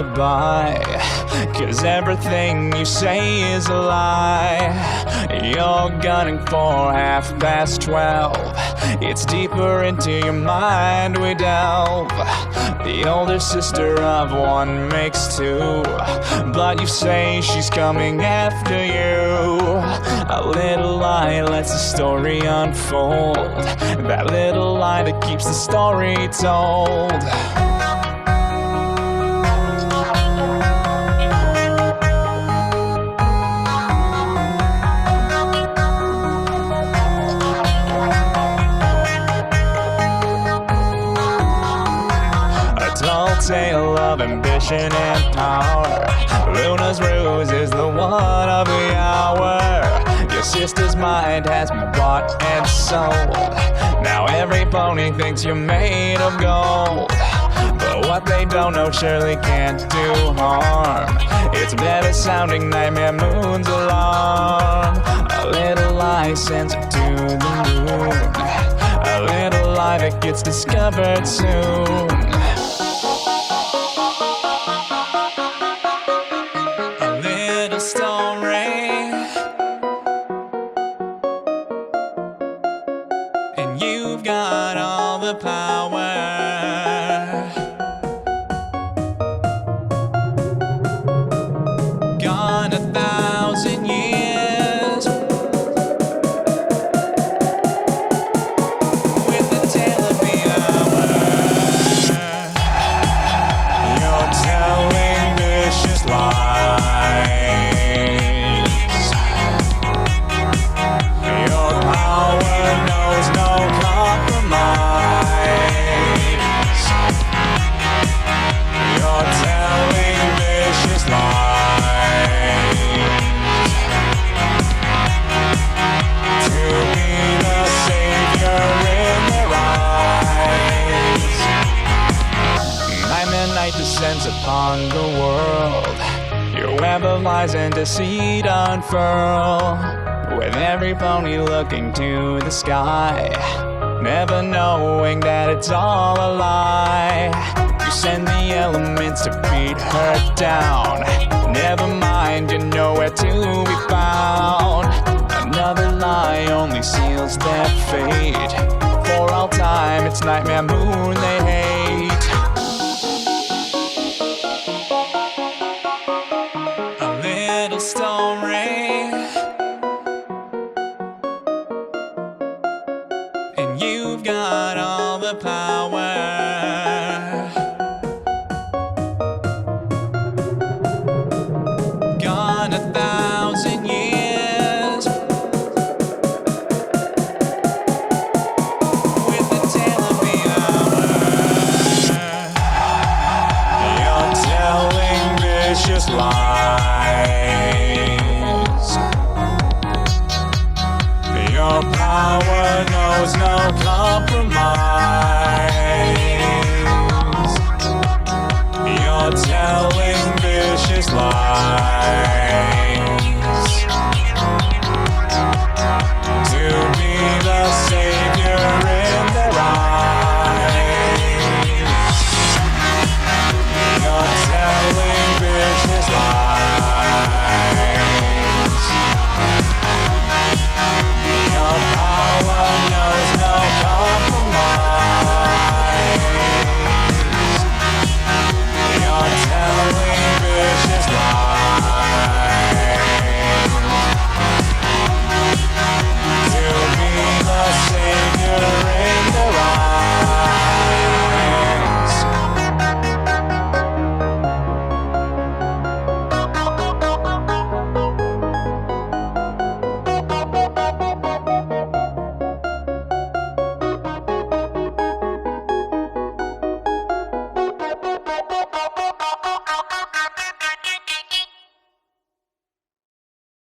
alibi, 'cause everything you say is a lie. You're gunning for 12:30. It's deeper into your mind we delve. The older sister of one makes two, but you say she's coming after you. A little lie lets the story unfold, that little lie that keeps the story told. Tale of ambition and power. Luna's ruse is the one of the hour. Your sister's mind has been bought and sold. Now every pony thinks you're made of gold, but what they don't know surely can't do harm. It's better sounding Nightmare Moon's alarm. A little lie sends her to the moon, a little lie that gets discovered soon. Story, and you've got all the power. Gone 1,000 years with the tale of the hour. You're telling vicious lies. Night descends upon the world. Your web of lies and deceit unfurl, with every pony looking to the sky, never knowing that it's all a lie. You send the elements to beat her down. Never mind, you're nowhere to be found. Another lie only seals their fate. For all time, it's Nightmare Moon they hate. Story, and you've got all the power. Gone 1,000 years with the tale of the hour. You're telling vicious lies. Your power knows no compromise.